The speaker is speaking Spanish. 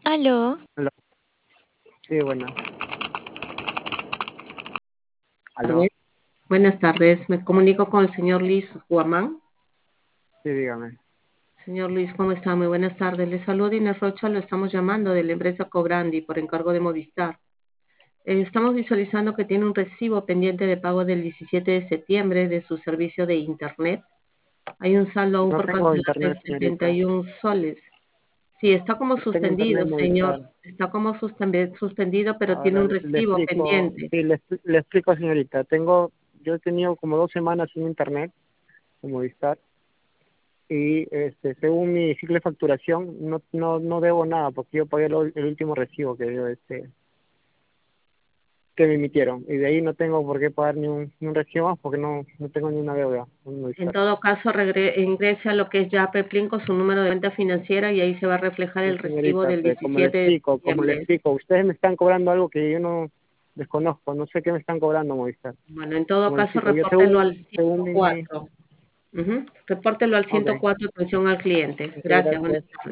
Aló, Aló. Sí, buenas. Tardes. Aló. Buenas tardes, me comunico con el señor Luis Guamán. Sí, dígame. Señor Luis, ¿cómo está? Muy buenas tardes. Le saluda Inés Rocha, lo estamos llamando de la empresa Cobrandi por encargo de Movistar. Estamos visualizando que tiene un recibo pendiente de pago del 17 de septiembre de su servicio de Internet. Hay un saldo aún No por tengo cancelar de internet, señorita. 71 soles. Sí, está como No tengo internet suspendido, señor. Movistar. Está como suspendido, pero tiene Ahora un le recibo explico. pendiente. Sí, le explico, señorita. Yo he tenido como 2 semanas sin internet en Movistar y según mi ciclo de facturación no debo nada porque yo pagué el último recibo que me emitieron y de ahí no tengo por qué pagar ni un recibo más porque no tengo ni una deuda en En Movistar. todo caso, ingrese a lo que es Yape Plin con su número de cuenta financiera y ahí se va a reflejar Sí, el recibo señorita, del pero 17 de como le septiembre. explico, ustedes me están cobrando algo que yo no desconozco, no sé qué me están cobrando, Movistar. Bueno, en todo Como le caso, explico, yo repórtelo al según mi... 104. Repórtelo al Ok, 104, atención al cliente. ok, Gracias, buenas gracias. tardes.